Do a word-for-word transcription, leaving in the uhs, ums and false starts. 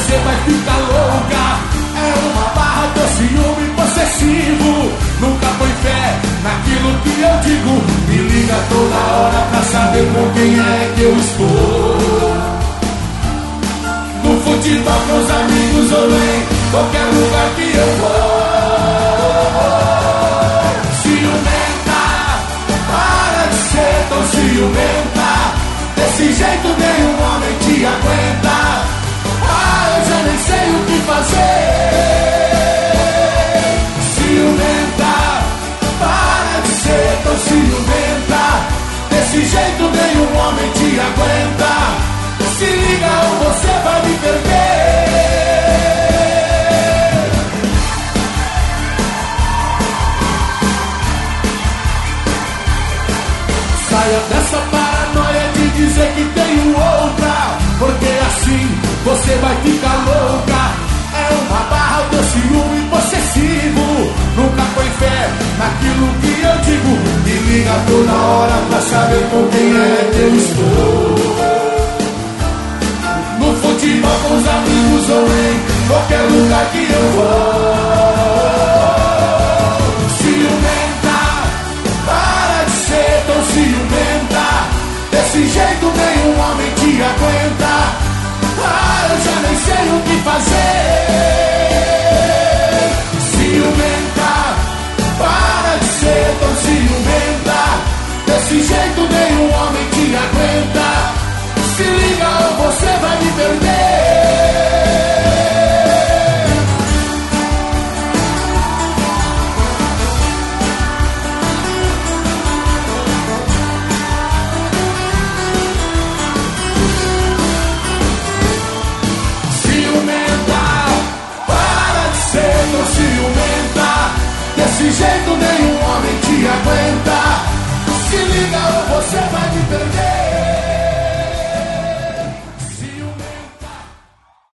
você vai ficar louca. É uma barra do ciúme possessivo. Nunca põe fé naquilo que eu digo. Me liga toda hora pra saber com quem é que eu estou. No futebol com os amigos ou em qualquer lugar que eu vou. Ciumenta, para de ser tão ciumenta. Desse jeito nenhum homem te aguenta. Ah, eu já nem sei o que fazer. Ciumenta, para de ser tão ciumenta. Desse jeito nenhum homem te aguenta. Se liga ou você vai me perder. Saia dessa paranoia de dizer que tenho outra, porque assim você vai ficar louca. É uma barra do ciúme possessivo. Nunca põe fé naquilo que eu digo. Me liga toda hora pra saber com quem é que eu estou. No futebol com os amigos ou em qualquer lugar que eu vou. Ciumenta, para de ser tão ciumenta. Desse jeito nenhum homem te aguenta. Ah, eu já nem sei o que fazer. Ciumenta, para de ser tão ciumenta. Desse jeito nenhum homem te aguenta. Se liga ou você vai me perder. Desse jeito nenhum homem te aguenta.